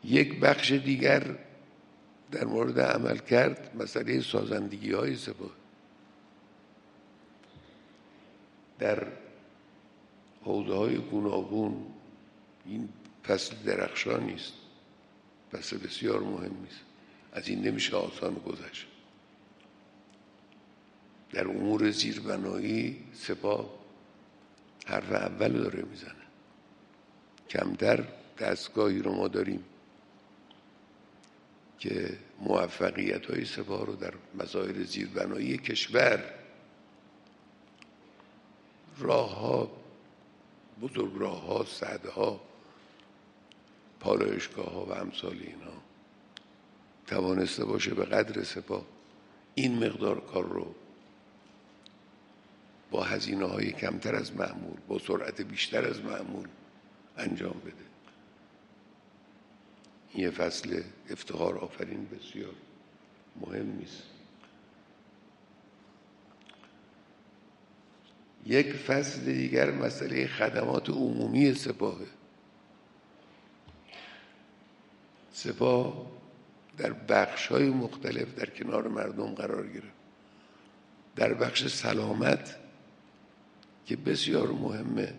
یک بخش دیگر در مورد عمل کرد مسئله سازندگی های سپاه. در حوزه های گوناگون این فصل درخشانی است، فصل بسیار مهمی است، از این نمیشه آسان گذشت. در امور زیربنایی سپاه حرف اول داره میزنه. کمتر دستگاهی رو ما داریم که موفقیت‌های سپاه رو در مسائل زیربنایی کشور، راه‌ها، بزرگ راه‌ها، سدها، پالایشگاه‌ها و امثال اینها توانسته باشه به قدر سپاه این مقدار کار رو با هزینه‌های کمتر از معمول، با سرعت بیشتر از معمول انجام بده. این یه فصل افتخار آفرین بسیار مهم است. یک فصل دیگر مسئله خدمات عمومی سپاهه. سپاه در بخش‌های مختلف در کنار مردم قرار گرفت. در بخش سلامت که بسیار مهمه،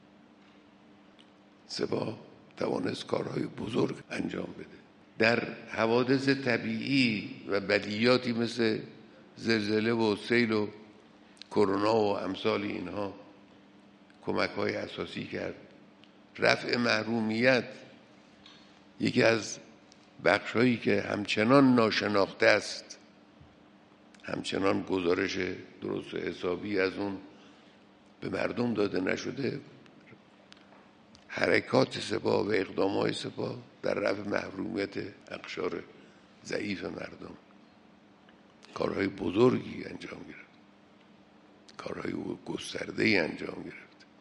سپاه توانست کارهای بزرگ انجام بده. در حوادث طبیعی و بلیاتی مثل زلزله و سیل و کرونا و امثال اینها کمک‌های اساسی کرد. رفع محرومیت یکی از بخش‌هایی که همچنان ناشناخته است، همچنان گزارش درست و حسابی از اون به مردم داده نشده، حرکات سپاه و اقدامات سپاه در رفع محرومیت اقشار ضعیف مردم کارهای بزرگی انجام گرفت، کارهای گسترده‌ای انجام گرفت.